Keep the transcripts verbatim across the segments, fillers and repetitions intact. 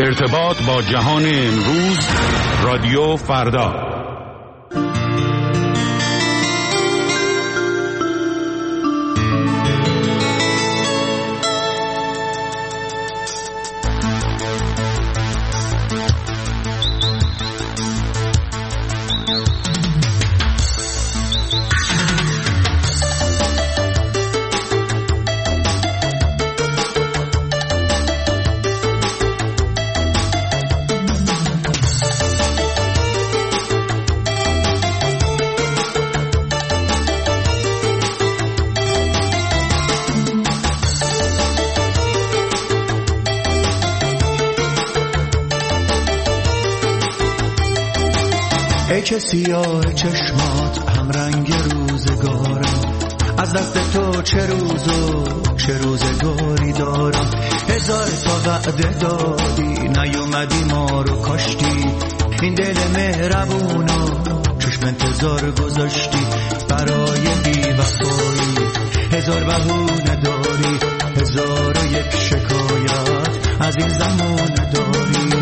ارتباط با جهان امروز، رادیو فردا. ای که سیاه چشمات هم رنگ روزگارم، از دست تو چه روز و چه روزگاری دارم. هزار تا وعده دادی نیومدی ما رو کاشتی، این دل مهربونو چشم انتظار گذاشتی برای بی‌وفایی. هزار بهونه داری، هزار و یک شکایت از این زمان داری.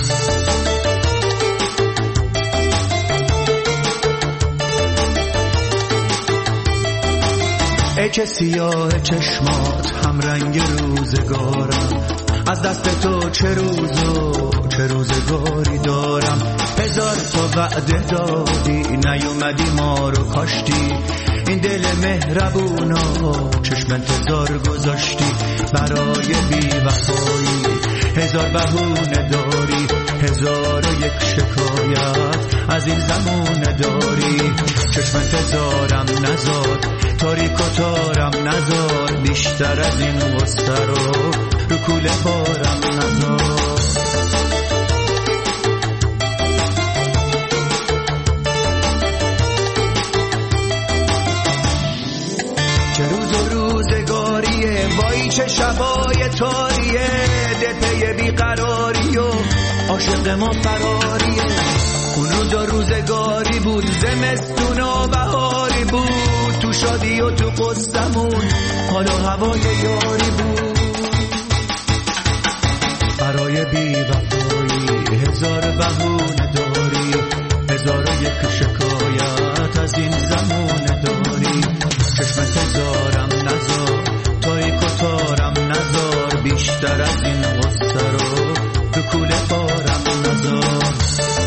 ای که سیاه چشمات هم رنگ روزگارم، از دست تو چه روز و چه روزگاری دارم. هزار تا وعده دادی نیومدی ما رو کاشتی، این دل مهربونو چشم انتظار گذاشتی برای بی‌وفایی. هزار بهونه داری، هزار و یک شکایت از این زمونه داری. چشم انتظارم نزار، تاریک و تارم نزار، بیشتر از این غصه رو رو کوله بارم نزار. چه روز و روزگاریه، وای چه شبای تاریه، دپه بیقراری و عاشق ما فراریه. اون روز و روزگاری بود، زمستون و بهاری بود، تو شادی و تو قصدمون حال و هوای یاری بود. برای بی‌وفایی هزار بهونه داری، هزار و یک شکایت از این زمونه داری. چشم انتظارم نزار، تاریک و تارم نزار، بیشتر از این غصه رو تو کوله بارم نزار.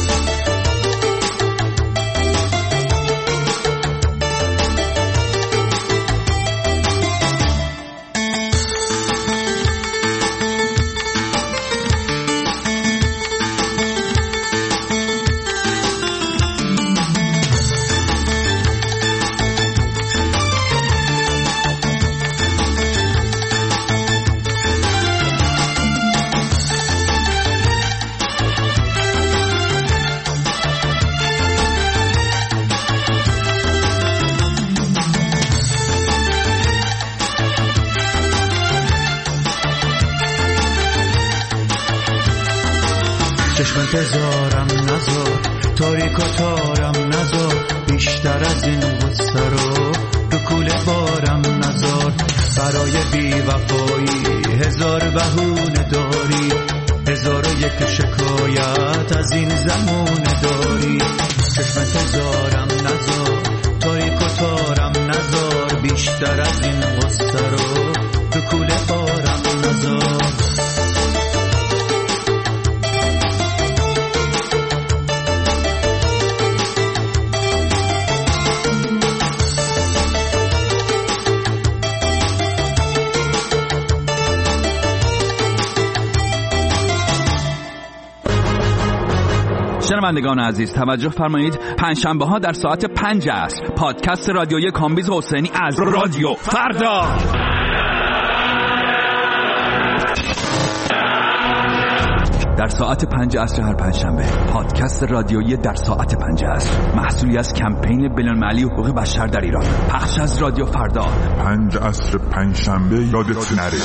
چشم انتظارم نزار، تاریک و تارم نزار، بیشتر از این غصه رو رو کوله بارم نزار. برای بی‌وفایی هزار بهونه داری، هزار و یک شکایت از این زمونه داری. چشم انتظارم نزار، تاریک و تارم نزار، بیشتر از این غصه رو رو کوله بارم نزار. شنوندگان عزیز توجه فرمایید، پنجشنبه ها در ساعت پنج عصر پادکست رادیویی کامبیز حسینی از رادیو فردا. در ساعت پنج عصر هر پنجشنبه پادکست رادیویی در ساعت پنج عصر، محصولی از کمپین بین‌المللی حقوق بشر در ایران، پخش از رادیو فردا. پنج عصر پنجشنبه یادت نره.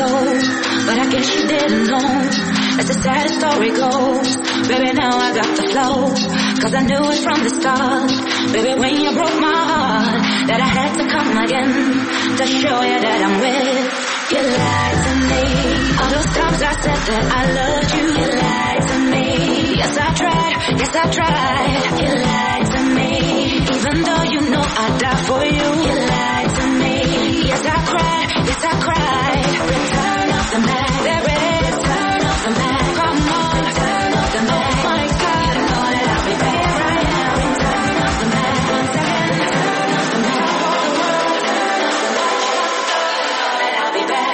but I guess you didn't know. As the sad story goes, baby, now I got the flow. Cause I knew it from the start, baby, when you broke my heart, that I had to come again to show you that I'm with. You lied to me. All those times I said that I loved you, you lied to me. Yes, I tried, yes, I tried. You lied to me. Even though you know I'd die for you, you lied to me. Yes, I cried, yes, I cried. Return of the Mac, there is turn of the Mac. Come on, turn of the Mac. Oh my God, you know that I'll be back. Here I am, return of the Mac. Once again, turn of the Mac. All the world, turn of the Mac. You know that I'll be back.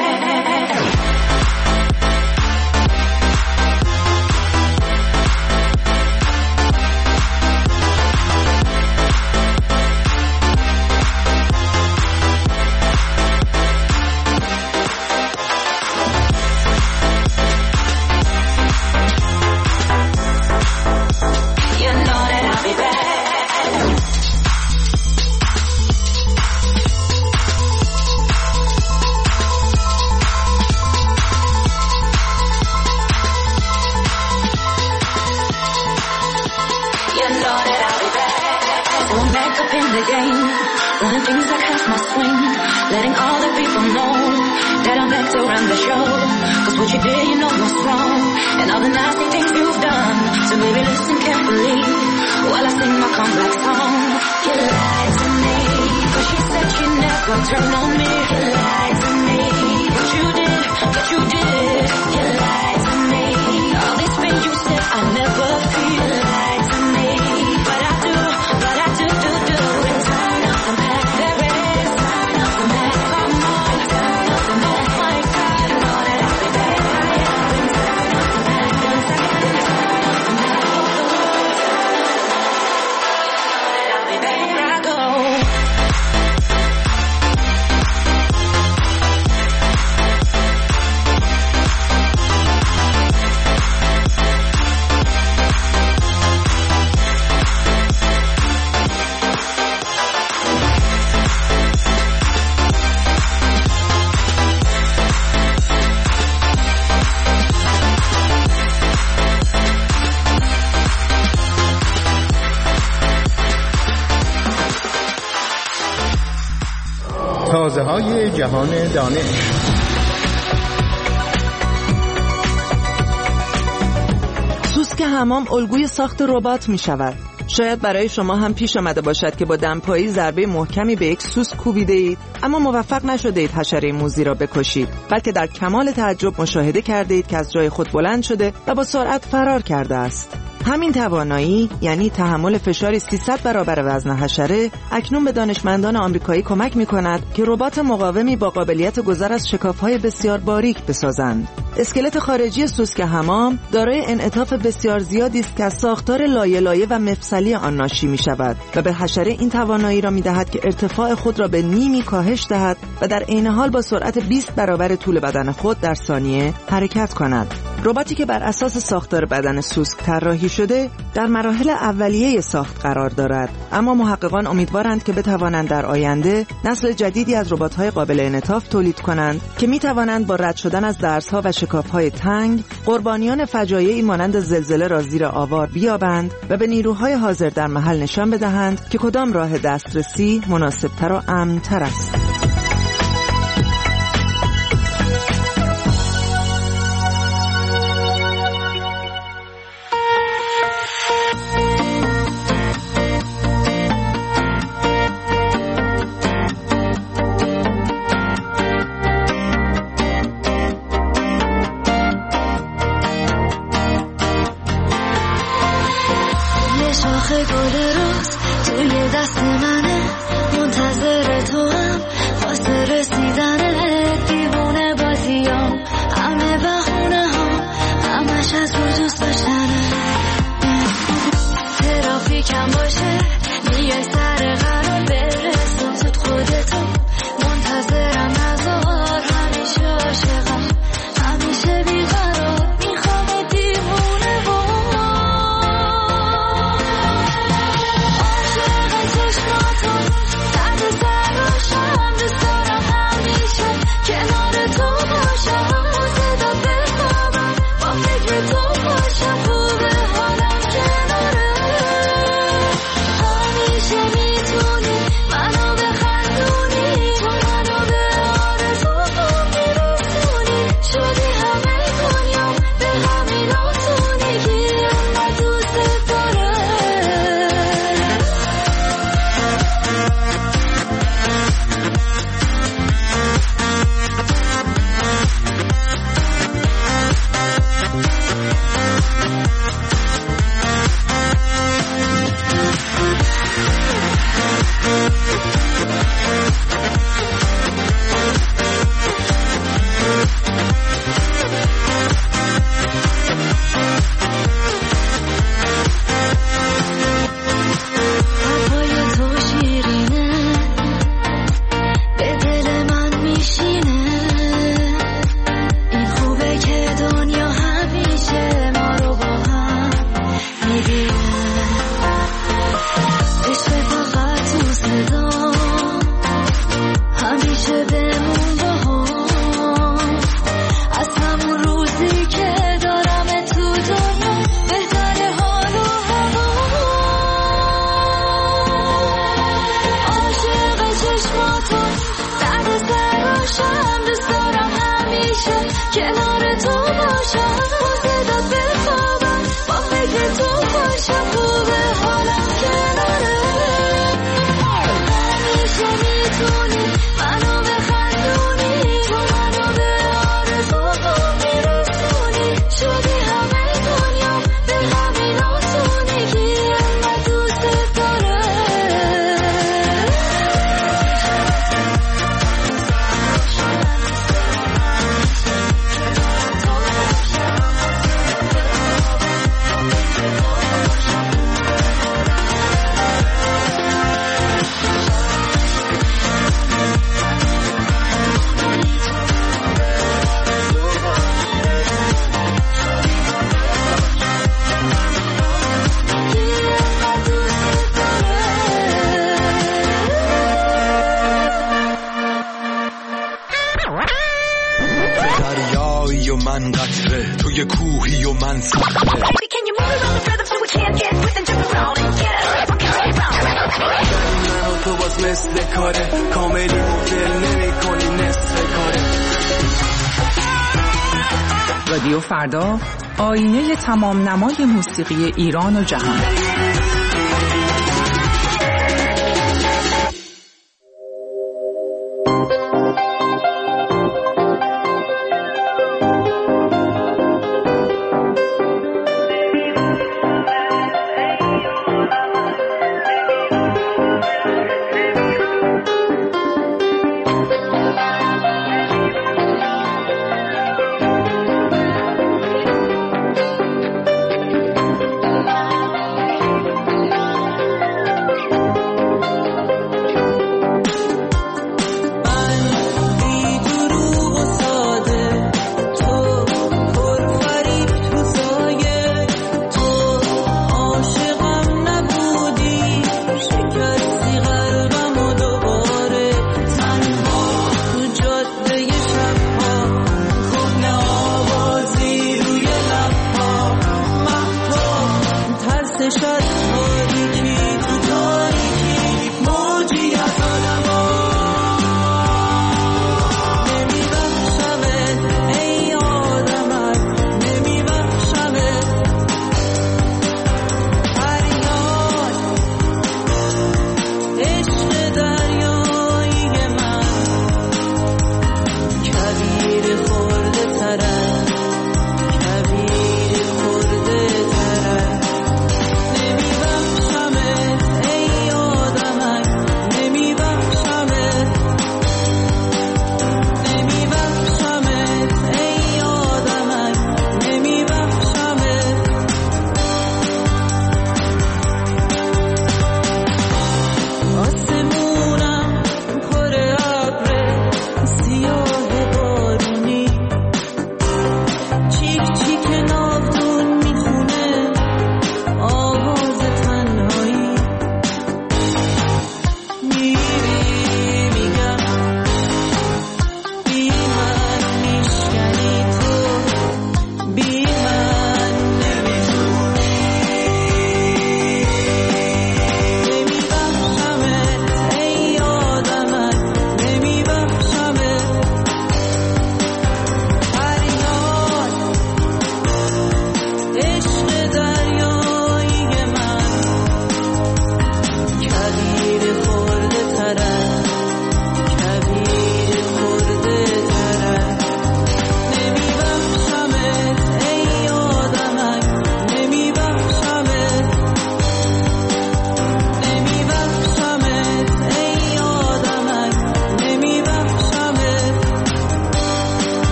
Turn on me, you lied to me. What you did, what you did, you lied to me. All this pain you said I never feel, you lied to me. But I do, but I do, do, do. Return of the Mac, there is turn of the Mac. Come on, turn of the Mac. My God, you know that I'll be back. I am return of the Mac. Once again, turn of the Mac. All the world, turn of the Mac. You know that I'll be back. Here I go. تازه های جهان دانش. سوسک حمام الگوی ساخت ربات می شود. شاید برای شما هم پیش آمده باشد که با دمپایی ضربه محکمی به یک سوسک کوبیده اید، اما موفق نشده اید حشره موذی را بکشید، بلکه در کمال تعجب مشاهده کرده اید که از جای خود بلند شده و با سرعت فرار کرده است. همین توانایی، یعنی تحمل فشاری سیصد برابر وزن حشره، اکنون به دانشمندان آمریکایی کمک می‌کند که ربات مقاومی با قابلیت گذر از شکاف‌های بسیار باریک بسازند. اسکلت خارجی سوسک حمام دارای انعطاف بسیار زیادی است که از ساختار لایه لایه و مفصلی آن ناشی می‌شود و به حشره این توانایی را می‌دهد که ارتفاع خود را به نیمی کاهش دهد و در عین حال با سرعت بیست برابر طول بدن خود در ثانیه حرکت کند. رباتی که بر اساس ساختار بدن سوسک طراحی شده در مراحل اولیه ساخت قرار دارد، اما محققان امیدوارند که بتوانند در آینده نسل جدیدی از ربات‌های قابل انعطاف تولید کنند که می‌توانند با رد شدن از درزها و شکاف‌های تنگ قربانیان فجایعی مانند زلزله را زیر آوار بیابند و به نیروهای حاضر در محل نشان بدهند که کدام راه دسترسی مناسب‌تر و امن‌تر است. شاخه گل روز توی دست منه، منتظر تو هم من قطره، توی کوهی و من صخره. من و تو باز مثل کاره، کاملی مدل نمی کنی نصف کاره. رادیو فردا، آینه تمام نمای موسیقی ایران و جهان.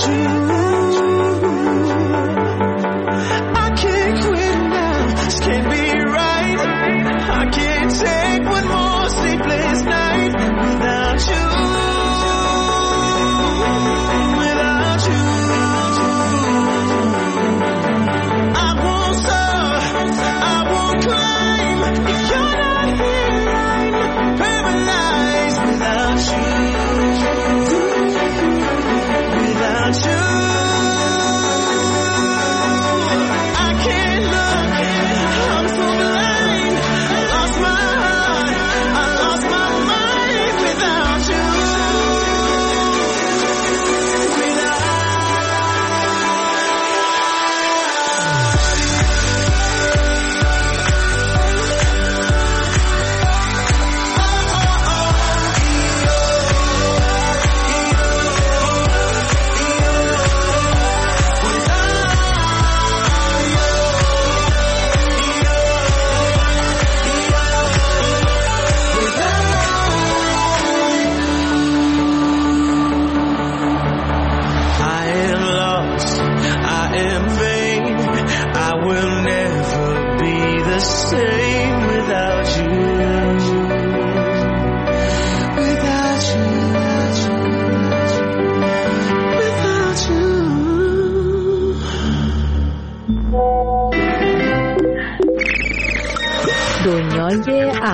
دنیای اپ.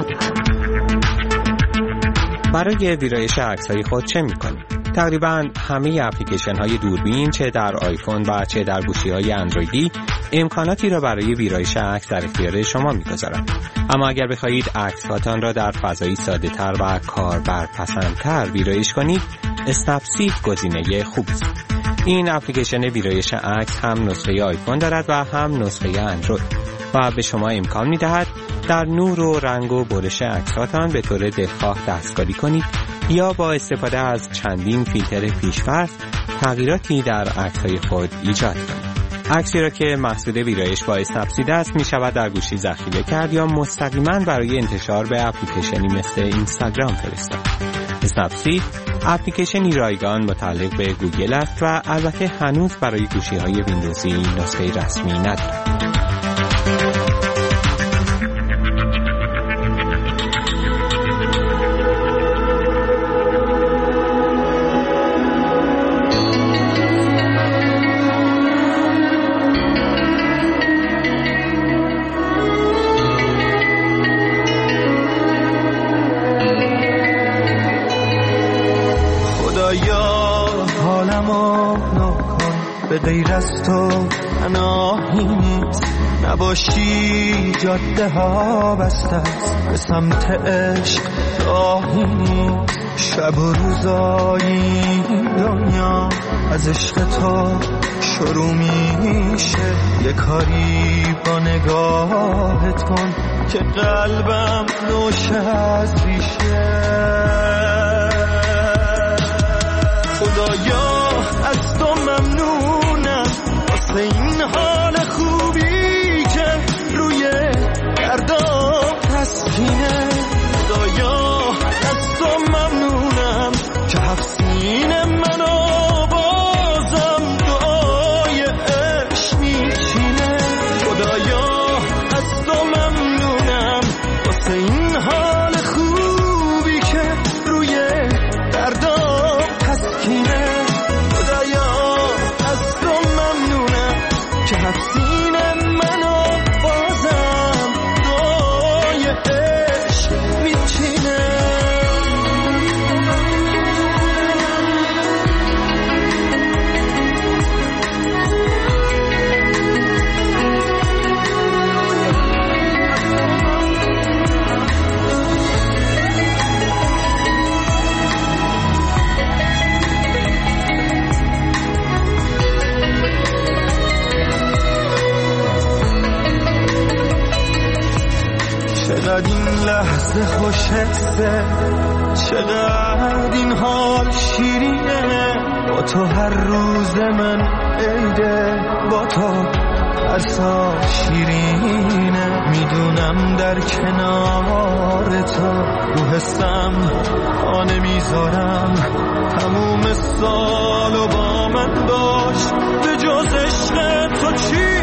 برای ویرایش عکس‌های خود چه می‌کنید؟ تقریباً همه اپلیکیشن‌های دوربین چه در آیفون و چه در گوشی‌های اندرویدی امکاناتی را برای ویرایش عکس در اختیار شما می‌گذارند. اما اگر بخواهید عکس‌هاتان را در فضایی ساده‌تر و کاربرپسندتر ویرایش کنید، اسنپسید گزینه خوبی است. این اپلیکیشن ویرایش عکس هم نسخه آیفون دارد و هم نسخه اندروید و به شما امکان می‌دهد در نور و رنگ و برش عکساتان به طور دلخواه دستکاری کنید یا با استفاده از چندین فیلتر پیش‌فرض تغییراتی در عکس‌های خود ایجاد کنید. عکسی را که محصول ویرایش با اسنپسید است می شود در گوشی ذخیره کرد یا مستقیما برای انتشار به اپلیکیشنی مثل اینستاگرام فرستاد. اسنپسید اپلیکیشنی رایگان متعلق به گوگل است و البته هنوز برای گوشی‌های ویندوزی نسخه رسمی ندارد. به غیر از تو پناهی نیست، نباشی جاده ها بسته است، به سمت عشق راهی نیست. شب و روزایی دنیا از عشق تو شروع میشه، یه کاری با نگاهت کن که قلبم نوشه از ریشه. خدایا از تو ممنونم واسه این حال خوبی که روی دردام تسکینه. خدایا از تو ممنونم که هفت سینه منو بازم دعای عشق میچینه. خدایا از تو ممنونم واسه این حال خوبی که روی دردام تسکینه. چقدر این لحظه خوشحسه، چقدر این حال شیرینه. با تو هر روز من عیده، با تو هر سال شیرینه. میدونم در کنار تو رو حسم آنه میذارم تموم سالو با من دلم داشت به جز عشق تو چی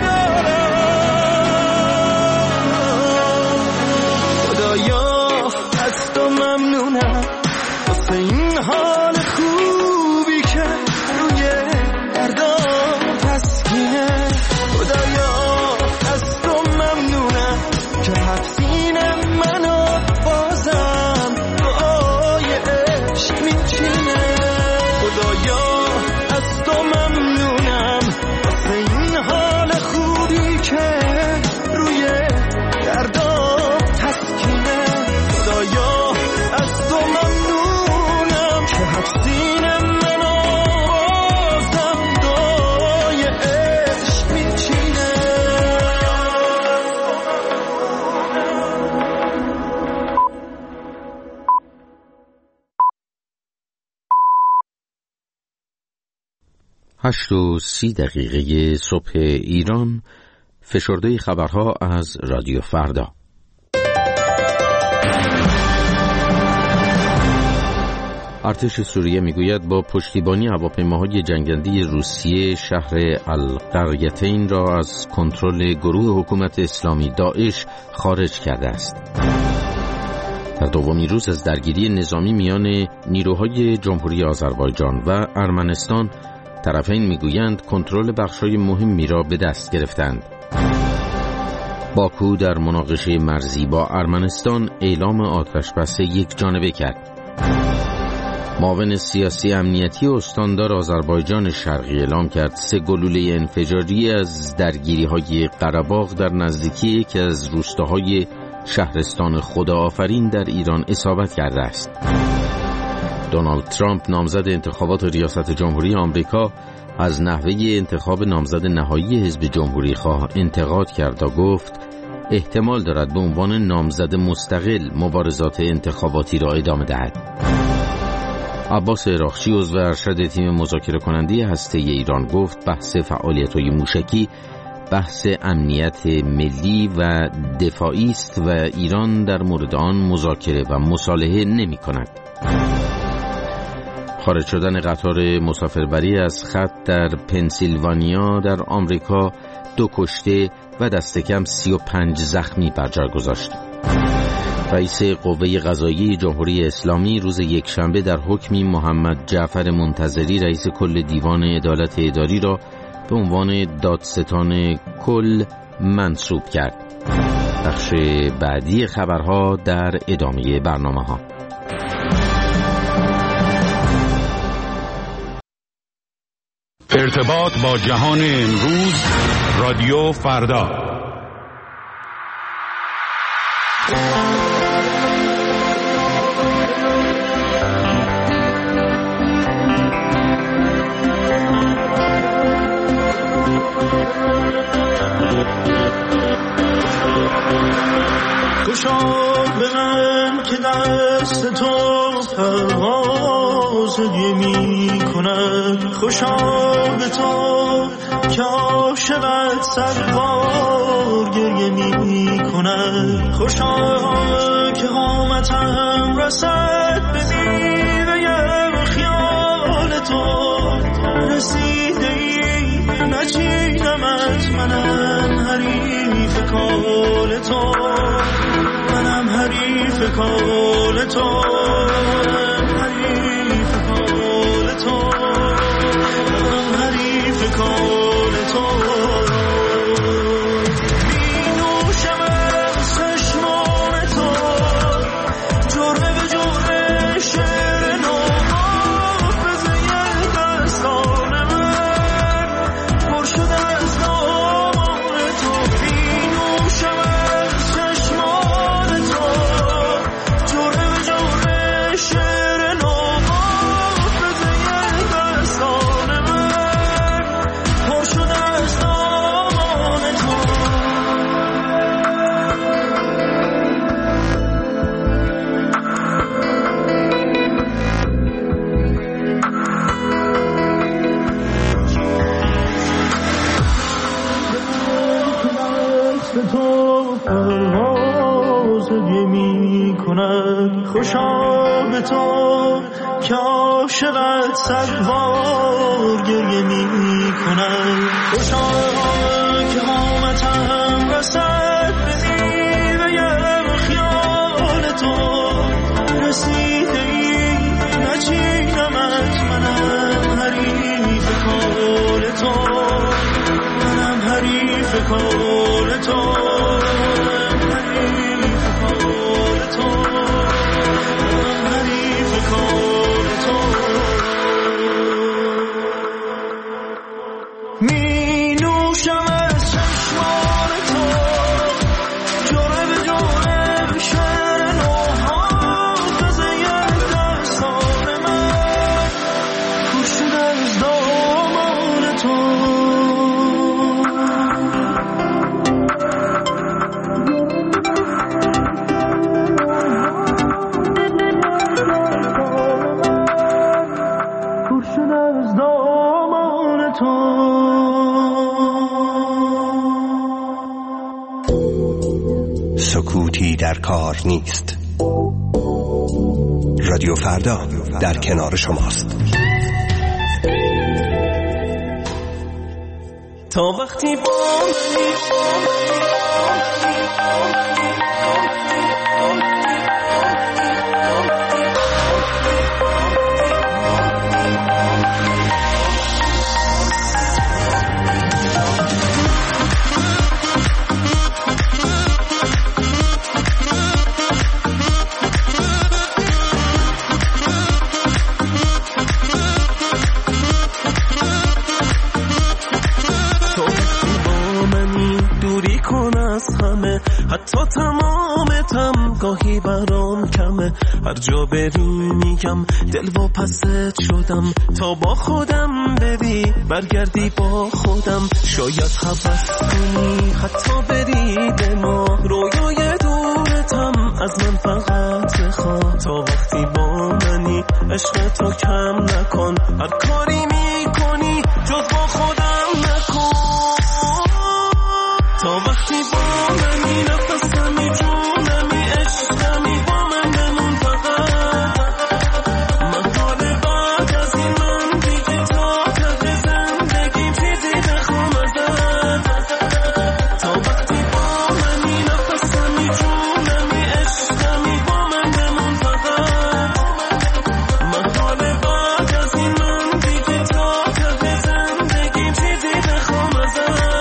دارم. خدایا از تو ممنونم واسه این حال خوبی که روی دردام تسکینه. خدایا از تو ممنونم که حفظین منو بازم دعای عشق میچینه. خدایا از تو ممنونم واسه این حال خوبی که روی دردام تسکینه. خدایا از تو ممنونم که حفظین منو بازم دعای عشق میچینه. هشت و سی دقیقه صبح ایران، فشرده خبرها از رادیو فردا. ارتش سوریه میگوید با پشتیبانی هواپیماهای جنگنده روسیه شهر القریتین را از کنترل گروه حکومت اسلامی داعش خارج کرده است. در دومین روز از درگیری نظامی میان نیروهای جمهوری آذربایجان و ارمنستان، طرفین میگویند کنترل بخشای مهمی را به دست گرفتند. باکو در مناقشه مرزی با ارمنستان اعلام آتشبس یک جانبه کرد. معاون سیاسی امنیتی استاندار آذربایجان شرقی اعلام کرد سه گلوله انفجاری از درگیری‌های قره‌باغ در نزدیکی یکی از روستاهای شهرستان خداآفرین در ایران اصابت کرده است. دونالد ترامپ نامزد انتخابات ریاست جمهوری آمریکا از نحوه انتخاب نامزد نهایی حزب جمهوری خواه انتقاد کرد و گفت احتمال دارد به عنوان نامزد مستقل مبارزات انتخاباتی را ادامه دهد. عباس اراغچی عضو ارشد تیم مذاکره کننده هسته ایران گفت بحث فعالیت‌های موشکی بحث امنیت ملی و دفاعی است و ایران در مورد آن مذاکره و مصالحه نمی‌کند. خارج شدن قطار مسافربری از خط در پنسیلوانیا در آمریکا دو کشته و دست کم سی و پنج زخمی بر جای گذاشت. رئیس قوه قضاییه جمهوری اسلامی روز یکشنبه در حکمی محمد جعفر منتظری رئیس کل دیوان عدالت اداری را به عنوان دادستان کل منصوب کرد. بخش بعدی خبرها در ادامه برنامه‌ها. ارتباط با جهان امروز، رادیو فردا. خوشا به من که دست تو پرواز می کند، خوشا به تو که عاشقت سربار گریه می کند، خوشا که قامتم رسد به میوه خیال تو رسیده ای نچیدمت، منم حریف کال تو، منم حریف کال تو، منم حریف کال تو، منم حریف کال تو. می نوشم از چشمان تو جرعه به جرعه شعر نو، حافظه دستان من پر شده از دامان تو. می نوشم از چشمان تو جرعه به جرعه شعر نو، حافظه دستان من پر شده از دامان تو. تو پرواز می کند، خوشا به تو که عاشقت سربار بار گریه می کنم. خوشحالم که قامتم رسد به زیوه خیال تو رسیده ای نچینمت. منم حریف کار تو، منم حریف کار تو، می نوشم از چشمان تو جوره به جوره به شعر نوها قضیه دستان من خوش شده از دامان تو. خوش شده از دامان تو. سکوتی در کار نیست. رادیو فردا در کنار شماست. تا وقتی با منی حتی تمامتم گاهی برام کمه. هر جا بری میگم دل و پست شدم. تا با خودم بری برگردی با خودم. شاید هوس کنی حتی بری به ما. رویای دورتم از من فقط بخواه. تا وقتی با منی عشق تو کم نکن. هر کاری میکنی جز با خودم نکن. تا وقتی با منی نفسمی جونمی عشقمی با من بمون فقط. من حال بعد از این من دیگه تا ته زندگیم چیزی بخوام ازت. تا وقتی با منی نفسمی جونمی عشقمی با من بمون فقط. من حال بعد از این من دیگه تا ته زندگیم چیزی بخوام ازت.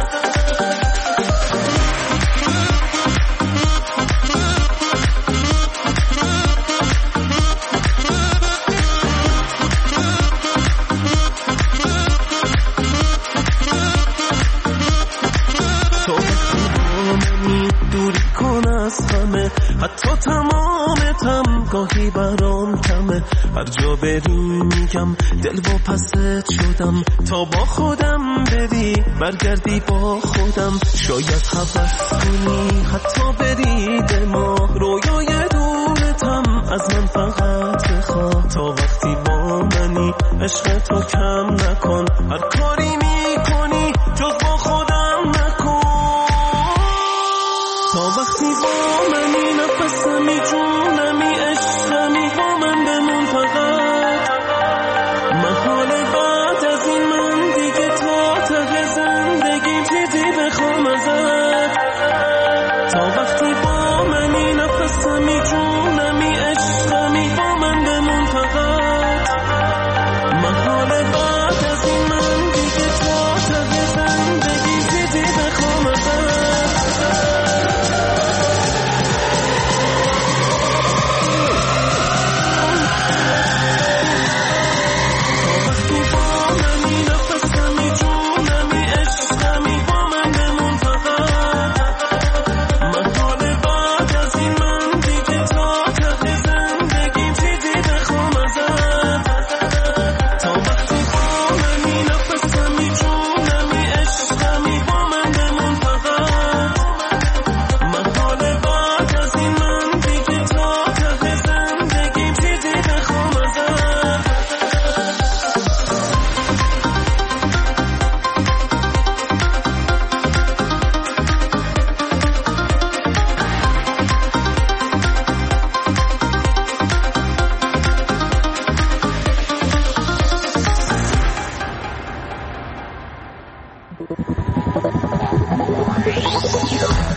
حتی تمامتم گاهی برام کمه. هر جا بری میگم دل و پست شدم. تا با خودم بری برگردی با خودم. شاید هوس کنی حتی بری به ما. رویای دورتم از من فقط بخواه. تا وقتی با منی عشق تو کم نکن. هر کاری میکنی جز با خودم نکن. تا وقتی با منی نفسمی جونمی عشقمی با من بمون فقط. محال بعد از این من دیگه تا ته زندگیم چیزی بخوام ازت. تا وقتی با منی نفسمی جونمی عشقمی با من بمون فقط. محال بعد از این من دیگه تا ته زندگیم چیزی بخوام ازت.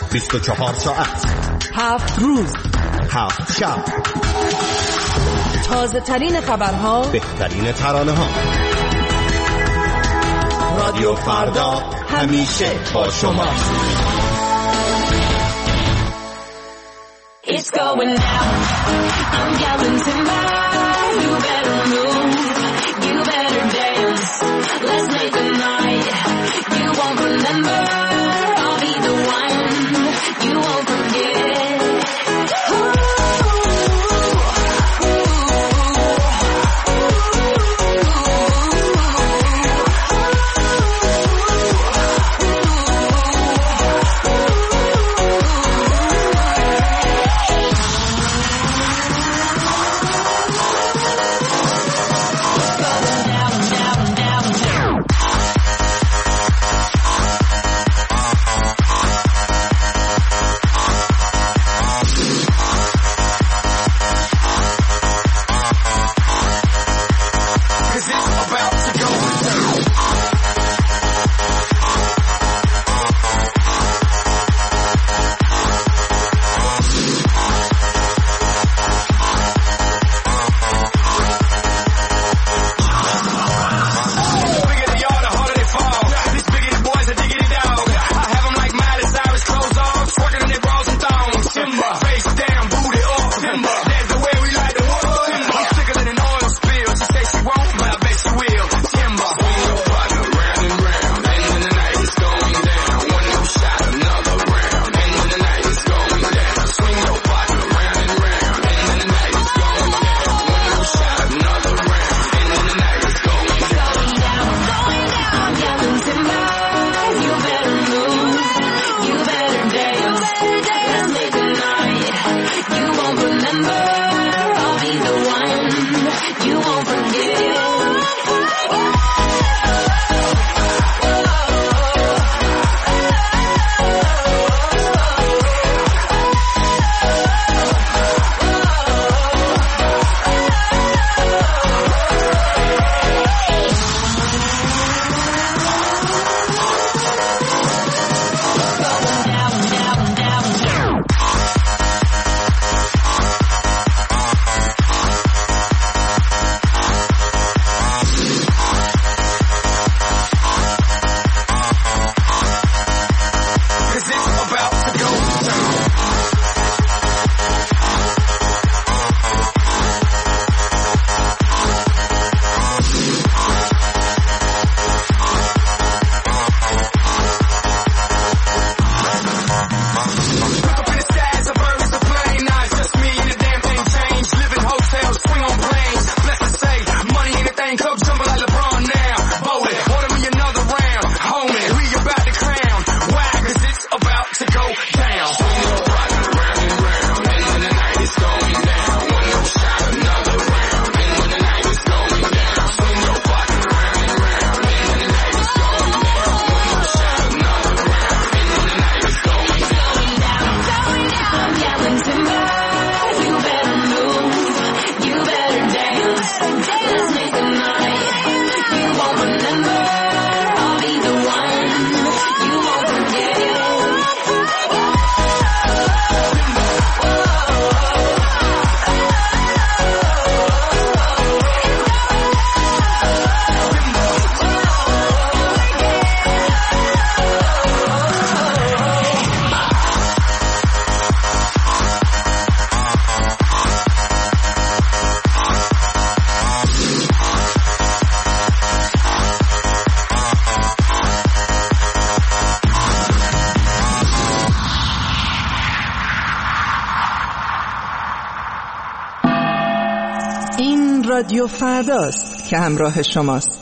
بیست و چهار ساعت، هفت روز، هفت شب، تازه ترین خبرها، بهترین ترانه ها. رادیو فردا همیشه با شما. It's going down. I'm yelling timber. You better move. You better dance. Let's make a night. You won't remember. I'll be the one. You won't forget. Ooh. رادیو فرداست که همراه شماست.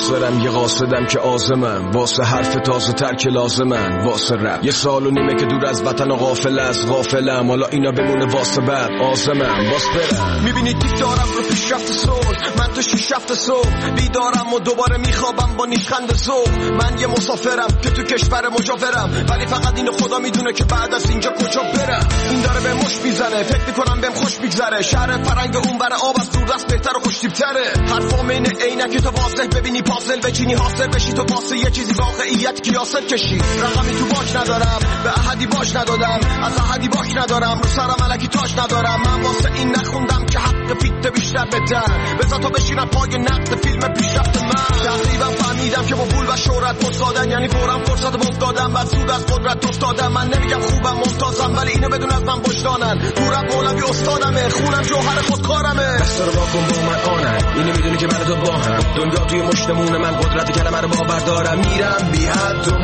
حاضرم یه قاصدم که آزمم واسه حرف تازه تر که لازمن واسه رپ. یه سال و نیمه که دور از وطن و غافل از غافلم، حالا اینا بمونه واسه بعد آزمم باز برم. میبینی دیگ دارم رو پیش رفت صلح، من تو شیش هفته صبح بیدارم و دوباره میخوابم با نیشخند ذوق. من یه مسافرم که تو کشور مجاورم، ولی فقط اینو خدا میدونه که بعد از اینجا کجا برم. این داره به مش میزنه، فکر میکنم بهم خوش میگذره. شهر فرنگ اون بر آب از دور دست بهتر و خوش‌تیپ‌تره. حرفام اینه عینک تو واضح ببینی پازل بچینی حاصل بشی تو واسه یه چیزی واقعیت کیاست کشی. رقمی تو باش ندارم، به احدی باش ندادم، از احدی باش ندارم، رو سرم الکی تاج ندارم. من واسه این نخوندم که حق فیت بیشتر بدن، بذار تا بشینم پای نقد فیلم پیشرفت من. تقریبا فهمیدم که با پول و شهرت مستادن، یعنی فورم فرصت افتادم بعد سود از قدرت افتادم. من نمیگم خوبم ممتازم، ولی اینو بدون از من وجدانن. تو رپ مولوی استادمه، خونم جوهر خودکارمه. دستا رو واکن با من آنن، اینو میدونی که من تو با هم. دنیا توی مشتمون من قدرت کلمه رو باور دارم. میرم بی حد و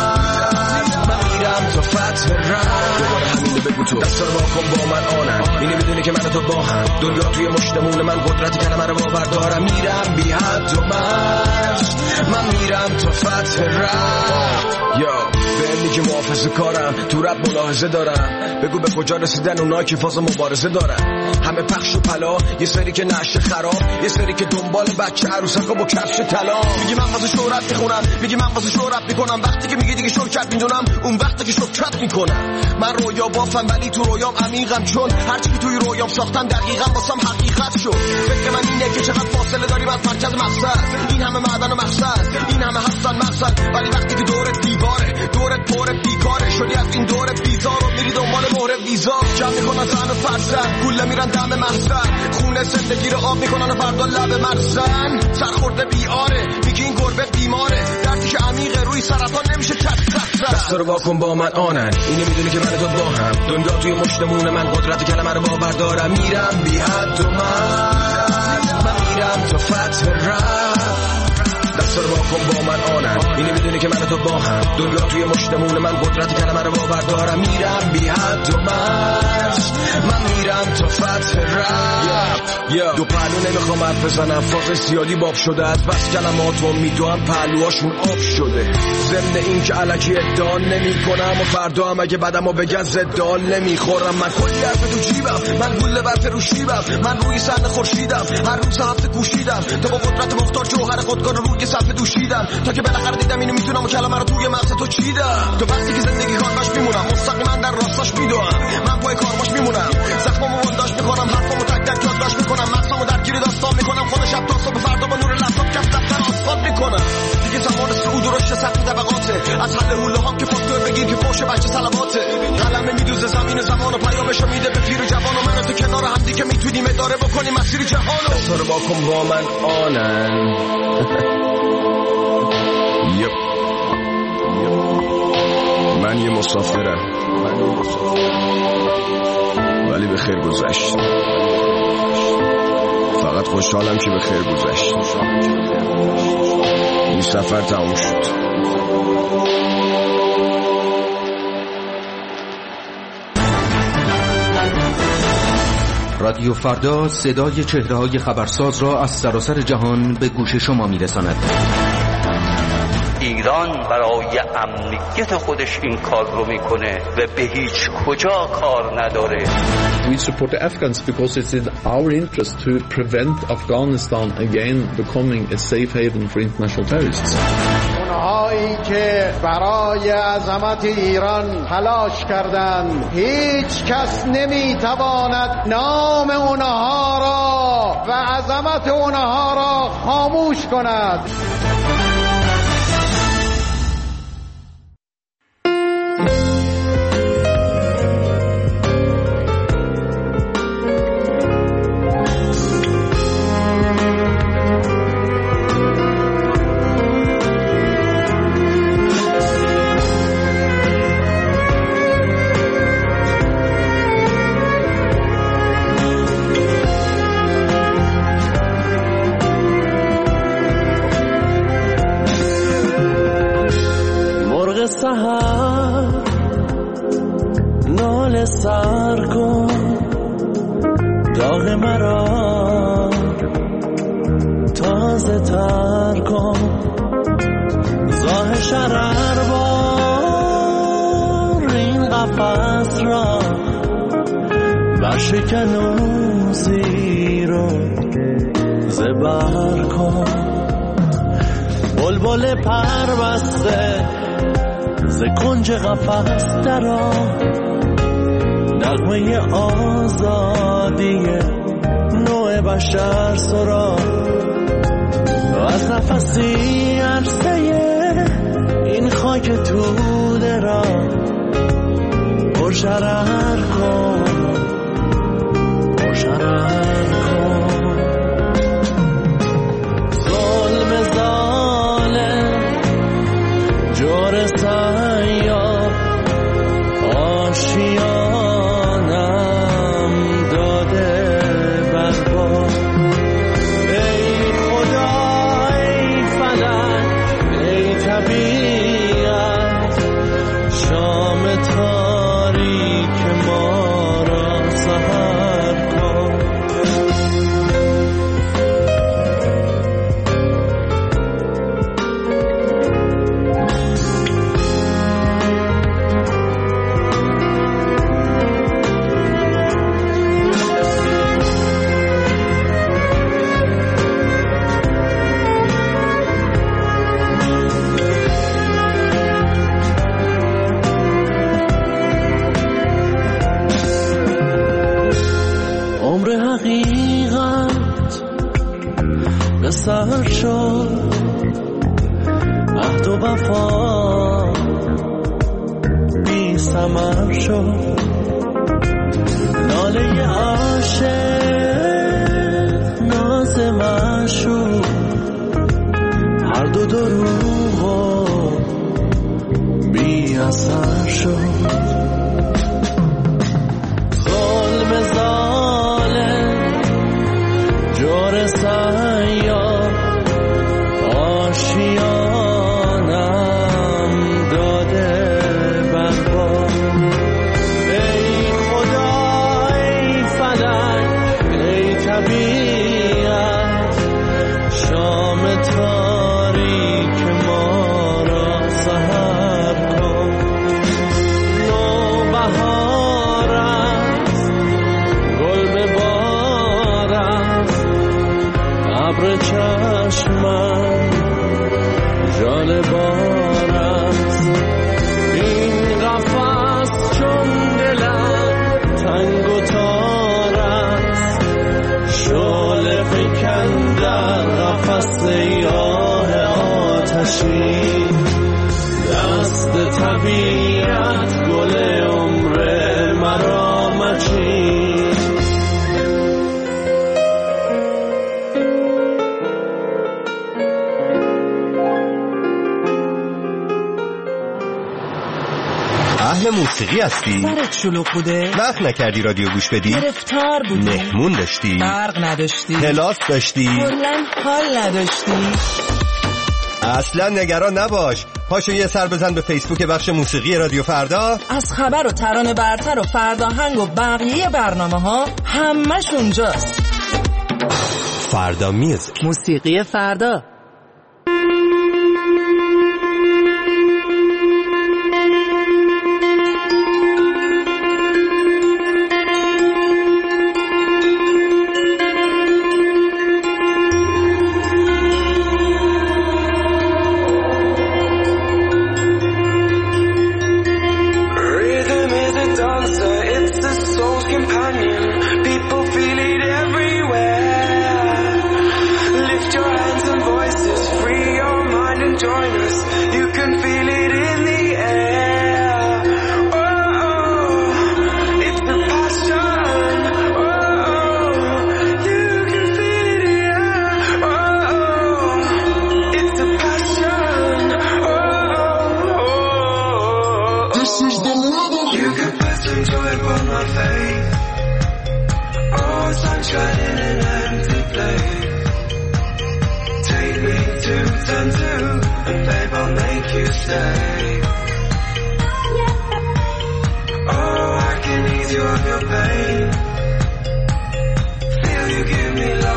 من من میرم تا فتح رم. دوباره همینو بگو تو. دستا رو واکن با من آنن، اینو میدونی که من تو با هم. دنیا توی مشتمون من قدرت کلمه رو باور دارم. میرم بی حد و من من میرم تا فتح رم. یا به میگی محافظه کارم، تو رب ملاحظه دارم. بگو به کجا رسیدن اونایی که فاز مبارزه دارن. همه پخش و پلا، یه سری که نشه خراب، یه سری که دنبال بچه عروسکا با کفش طلا. میگی من واسه شهرت میخونم، میگی من واسه شهرت میکنم. وقتی که میگی دیگه شرکت میدونم، اون وقتی که شرکت میکنم. من رویا بافم ولی تو رویام عمیقم، چون هرچی که توی رویام ساختم دقیقاً واسم حقیقت شد. فکر من اینه که چقدر فاصله داریم از مرکز مقصد. این همه معدن و مقصد، این همه هستن مقصد، ولی وقتی که دورت دیواره، دورت پر بیکاره شدی از این دور بیزار و میری دنبال مهر ویزا. جمع میکنن زن و فرزن، گوله میرن دم محزن، خونه زندگی رو آب میکنن و فردا لب مرزن. سرخورده بیاره، میگی این گربه بیماره، دردی که عمیقه روی سرطان نمیشه چک چک. دستا رو واکن با من آنن، اینو میدونی که من تو با هم. دنیا توی مشتمون من قدرت کلمه رو باور دارم. میرم بی حد و من من میرم تا فتح رم. دستا رو واکن با من آنن، اینو میدونی که من تو با هم. دنیا توی مشتمون من قدرت کلمه رو باور دارم. میرم بی حد و من من میرم تا فتح رم. دو پهلو نمیخوام حرف بزنم، فاز زیادی باب شده از بس کلماتو میدوام پهلوهاشون آب شده. ضمن این که الکی ادعا نمی کنم و فردا هم اگه بدم و بگن زدال نمیخورم. من کلی حرف تو جیبم، من گوله برف رو شیبم، من روی سن خورشیدم، هر روز هفته کوشیدم تا با قدرت مختار جوهر خودکار رو روی صفحه دوشیدم، تا که بالاخره دیدم اینو میتونم و کلمه رو توی مغز تو چیدم. تو وقتی که زندگی کارماش میمونم، مستقیما در راستاش میدوام، من پای کارماش میمونم، زخمامو بنداش میکنم، حرفامو تک تک یادداشت میکنم، مغزامو درگیر داستان میکنم، خود شب تا صبح فردا با نور لپتاپ کف دفتر آسفالت میکنم. دیگه زمان صعود و رشد سطح طبقاته، از حل حوله ها که فاکتور بگیر که فوش بچه صلواته. قلمه میدوزه زمین زمان و پیامشو میده به پیر و جوان و من تو کنار هم دیگه میتونیم اداره بکنیم مسیر جهانو. دستا رو واکن با من آنن. یپ من یه مسافرم ولی به خیر گذشت. فقط خوشحالم که به خیر گذشت. این سفر تموم شد. رادیو فردا صدای چهره‌های خبرساز را از سراسر جهان به گوش شما می‌رساند. ایران برای امنیت خودش این کار رو میکنه و به هیچ کجا کار نداره. We support the Afghans because it's in our interest to prevent Afghanistan again becoming a safe haven for international terrorists. اونهایی که برای عظمت ایران تلاش کردند، هیچ کس نمیتواند نام اونها را و عظمت اونها را خاموش کند. سحر نال سر کن، داغ مرا تازه تر کن، شرر بار این قفص را برشکن و زیر و زبر کن. بلبل پربسته ز کنج قفس درآ، نغمه آزادی نوع بشر سرا. از نفسی عرصه این خاک توده را پرشرر کن، پرشرر کن. ظلم ظالم جور سیاه آشیانم داده برباد. ای خدا ای فلک ای طبیعت، شام تاریک ما را سحر کن. حقیقت به سر شد، عهد و وفا بی ثمر شد. ناله عاشق ناز معشوق، هر دو دروغ و بی اثر شد. ظلم ظالم جور سیاه آشیانم داده برباد. ای خدا ای فلک ای طبیعت، شام تاریک ما را سحر کن. نوبهار است گل به بار است، ابر چشمم جال بار است. این قفس چون دلم تنگ و تار است، شعله فکن در قفس آه آتشین. دست طبیعت گل عمر مرا مچین. اهل موسیقی هستی؟ سرت شلوغ بوده؟ وقت نکردی رادیو گوش بدی؟ گرفتار بودی؟ مهمون داشتی؟ برق نداشتی؟ کلاس داشتی؟ کلاً حال نداشتی؟ اصلا نگران نباش، پاشو یه سر بزن به فیسبوک بخش موسیقی رادیو فردا. از خبر و ترانه برتر و فرداهنگ و بقیه برنامه ها همش اونجاست. فردا میوزیک، موسیقی فردا.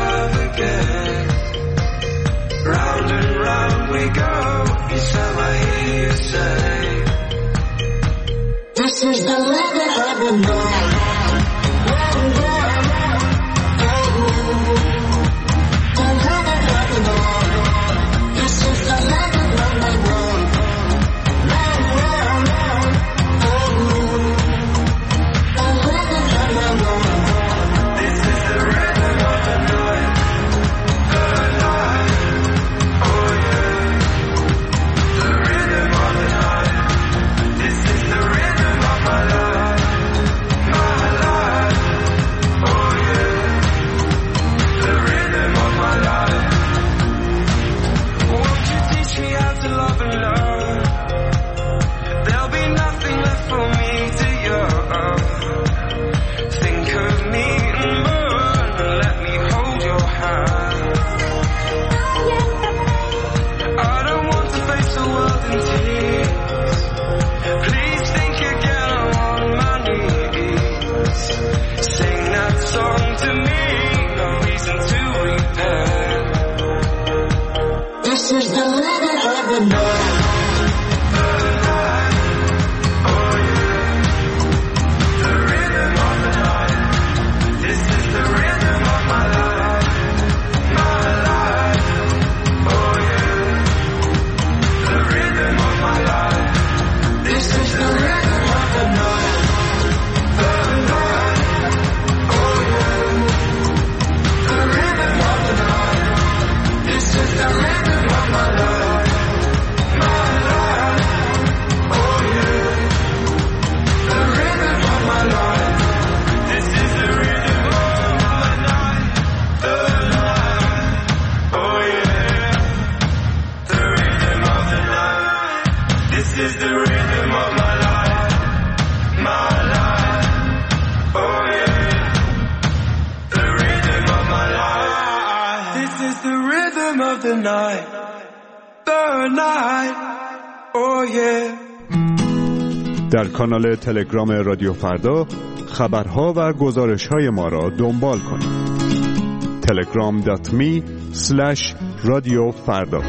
Round and round we go, you set my This is the rhythm of the night. در کانال تلگرام رادیو فردا خبرها و گزارش‌های ما را دنبال کنید. تلگرام دات می اسلش رادیو فردا.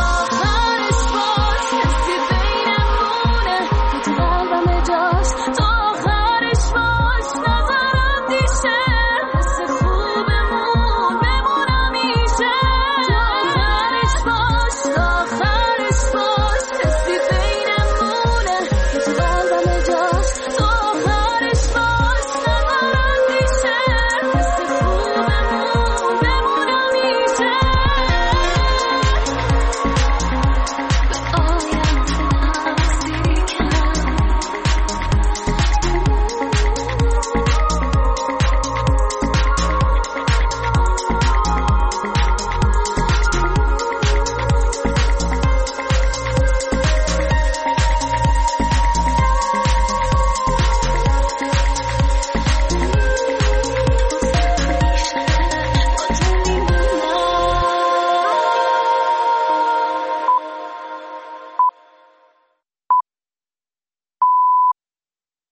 Don't